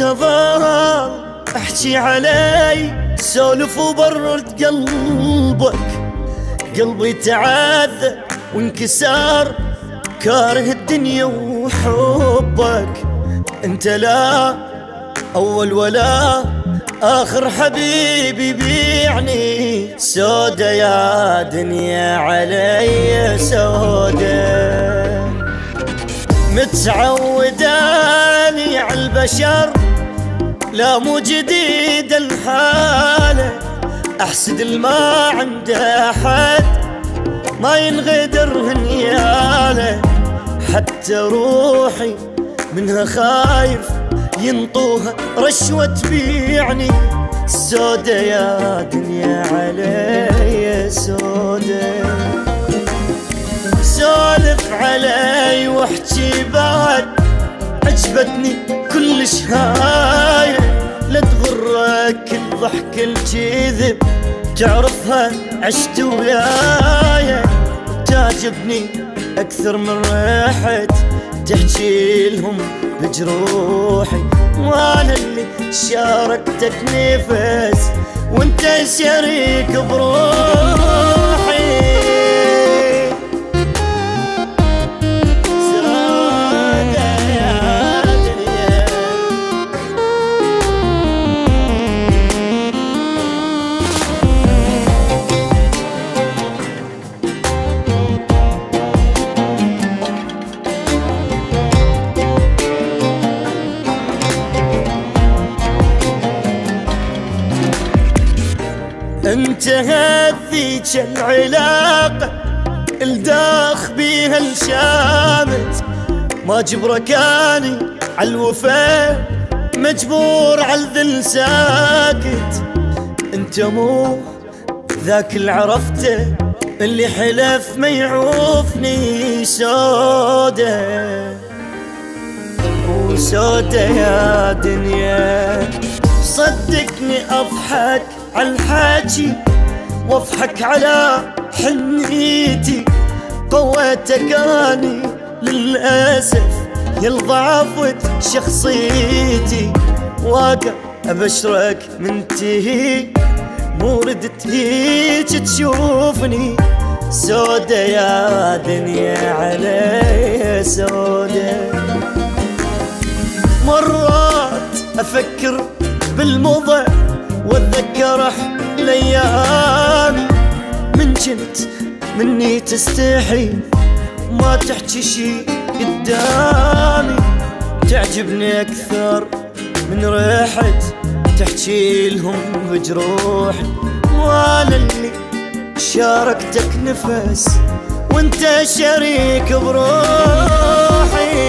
وانتظر احكي علي سولف وبرد قلبك. قلبي تعذب وانكسار كاره الدنيا وحبك. انت لا اول ولا آخر حبيبي بيعني. سودة يا دنيا علي سودة. متعوداني عالبشر لا مو جديد الحالة. أحسد الما عنده أحد ما ينغدر هنياله. حتى روحي منها خايف ينطوها رشوة تبيعني. سودة يا دنيا علي سودة. سولف علي واحكي بعد عجبتني كلش هاي. لا تغرك الضحك الكذب تعرفها عشت وياي. تعجبني أكثر من ريحت تحكي لهم بجروحي. وانا اللي شاركتك نفس وانت شريك بروحي. سودة يا دنيا. انتهت ذيك العلاقة الداخ بيها الشامت. ما جبركاني عالوفا مجبور عالذل ساكت. انت مو ذاك اللي عرفته اللي حلف ما يعوفني. سودة وسودة يا دنيا. صدقني أضحك عالحاجي واضحك على حنيتي. قوتك اني للاسف يلضعفت شخصيتي. واقع ابشرك منتهي مو ردت هيك تشوفني. سودة يا دنيا علي سودة. مرات افكر بالمضى واتذكر الايام. من كنت مني تستحي ما تحكي شي قدامي. تعجبني اكثر من ريحة تحكي لهم بجروحي. وانا اللي شاركتك نفس وانت شريك بروحي.